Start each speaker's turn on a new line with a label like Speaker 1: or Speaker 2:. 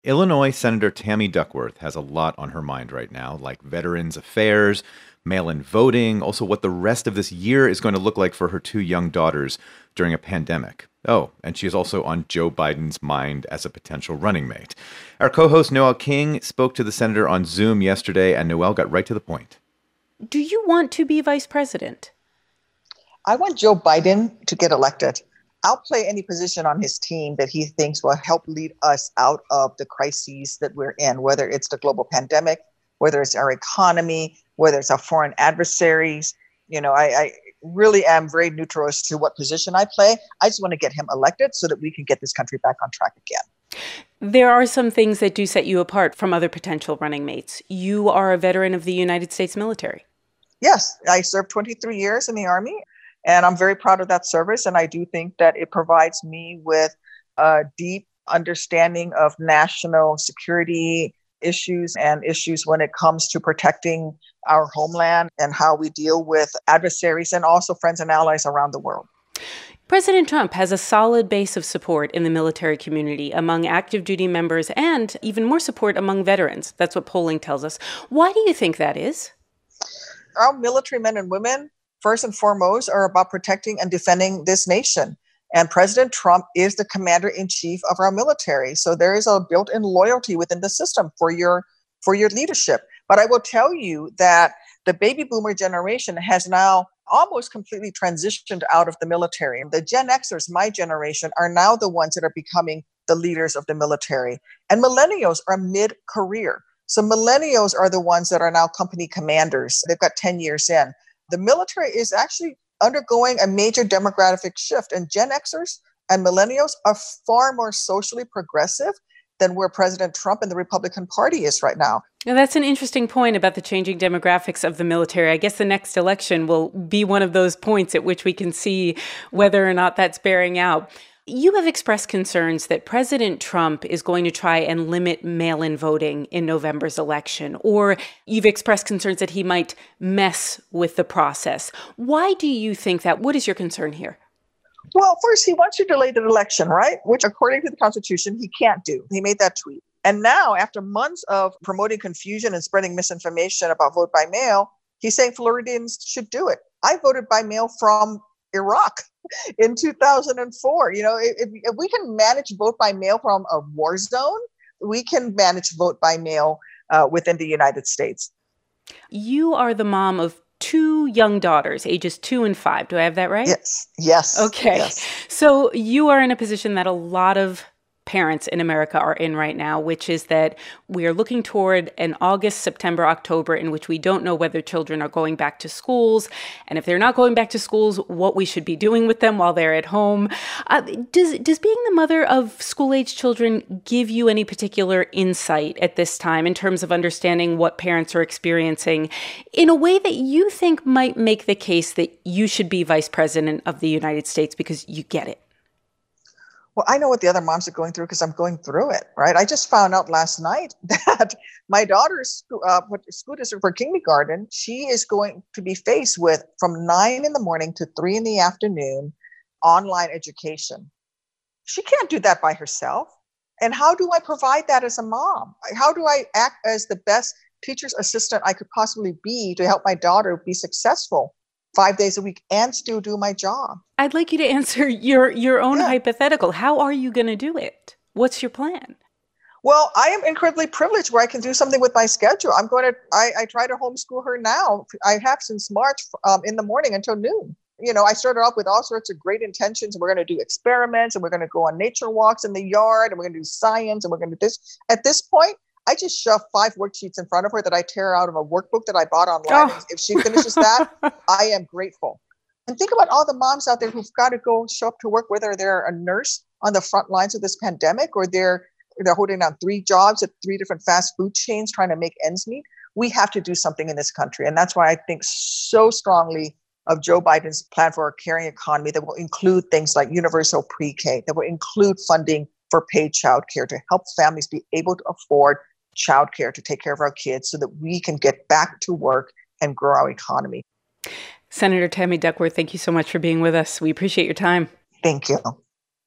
Speaker 1: Illinois Senator Tammy Duckworth has a lot on her mind right now, like Veterans Affairs, mail in voting, also what the rest of this year is going to look like for her two young daughters during a pandemic. Oh, and she is also on Joe Biden's mind as a potential running mate. Our co host Noel King spoke to the senator on Zoom yesterday, and Noel got right to the point.
Speaker 2: Do you want to be vice president?
Speaker 3: I want Joe Biden to get elected. I'll play any position on his team that he thinks will help lead us out of the crises that we're in, whether it's the global pandemic, whether it's our economy, whether it's our foreign adversaries. I really am very neutral as to what position I play. I just want to get him elected so that we can get this country back on track again.
Speaker 2: There are some things that do set you apart from other potential running mates. You are a veteran of the United States military.
Speaker 3: Yes, I served 23 years in the Army. And I'm very proud of that service. And I do think that it provides me with a deep understanding of national security issues and issues when it comes to protecting our homeland and how we deal with adversaries and also friends and allies around the world.
Speaker 2: President Trump has a solid base of support in the military community among active duty members and even more support among veterans. That's what polling tells us. Why do you think that is?
Speaker 3: Our military men and women, first and foremost, are about protecting and defending this nation. And President Trump is the commander-in-chief of our military. So there is a built-in loyalty within the system for your leadership. But I will tell you that the baby boomer generation has now almost completely transitioned out of the military. The Gen Xers, my generation, are now the ones that are becoming the leaders of the military. And millennials are mid-career. So millennials are the ones that are now company commanders. They've got 10 years in. The military is actually undergoing a major demographic shift, and Gen Xers and millennials are far more socially progressive than where President Trump and the Republican Party is right now.
Speaker 2: Now, that's an interesting point about the changing demographics of the military. I guess the next election will be one of those points at which we can see whether or not that's bearing out. You have expressed concerns that President Trump is going to try and limit mail-in voting in November's election, or you've expressed concerns that he might mess with the process. Why do you think that? What is your concern here?
Speaker 3: Well, first, he wants to delay the election, right? Which, according to the Constitution, he can't do. He made that tweet. And now, after months of promoting confusion and spreading misinformation about vote by mail, he's saying Floridians should do it. I voted by mail from Iraq in 2004. If we can manage vote by mail from a war zone, we can manage vote by mail within the United States.
Speaker 2: You are the mom of two young daughters, ages 2 and 5. Do I have that right?
Speaker 3: Yes.
Speaker 2: Okay.
Speaker 3: Yes.
Speaker 2: So you are in a position that a lot of parents in America are in right now, which is that we are looking toward an August, September, October in which we don't know whether children are going back to schools. And if they're not going back to schools, what we should be doing with them while they're at home. Does being the mother of school-age children give you any particular insight at this time in terms of understanding what parents are experiencing in a way that you think might make the case that you should be vice president of the United States because you get it?
Speaker 3: Well, I know what the other moms are going through because I'm going through it, right? I just found out last night that my daughter's school district for kindergarten, she is going to be faced with from 9 in the morning to 3 in the afternoon online education. She can't do that by herself. And how do I provide that as a mom? How do I act as the best teacher's assistant I could possibly be to help my daughter be successful 5 days a week and still do my job?
Speaker 2: I'd like you to answer your own hypothetical. How are you going to do it? What's your plan?
Speaker 3: Well, I am incredibly privileged where I can do something with my schedule. I try to homeschool her now. I have since March in the morning until noon. I started off with all sorts of great intentions. We're going to do experiments and we're going to go on nature walks in the yard and we're going to do science and we're going to do this. At this point, I just shove 5 worksheets in front of her that I tear out of a workbook that I bought online.
Speaker 2: Oh.
Speaker 3: If she finishes that, I am grateful. And think about all the moms out there who've got to go show up to work, whether they're a nurse on the front lines of this pandemic or they're holding down 3 jobs at 3 different fast food chains trying to make ends meet. We have to do something in this country. And that's why I think so strongly of Joe Biden's plan for a caring economy that will include things like universal pre-K, that will include funding for paid childcare to help families be able to afford childcare to take care of our kids so that we can get back to work and grow our economy.
Speaker 2: Senator Tammy Duckworth, thank you so much for being with us. We appreciate your time.
Speaker 3: Thank you.